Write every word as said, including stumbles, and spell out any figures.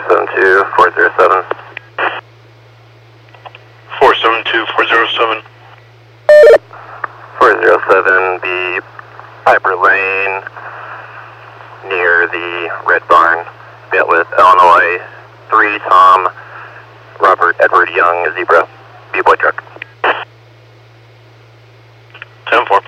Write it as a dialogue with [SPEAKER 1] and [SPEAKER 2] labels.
[SPEAKER 1] seven two, four zero seven.
[SPEAKER 2] four seven two, four zero seven.
[SPEAKER 1] four zero seven, the Piper Lane near the Red Barn, met with Illinois three, Tom, Robert Edward Young, Zebra, B-Boy truck.
[SPEAKER 2] ten four.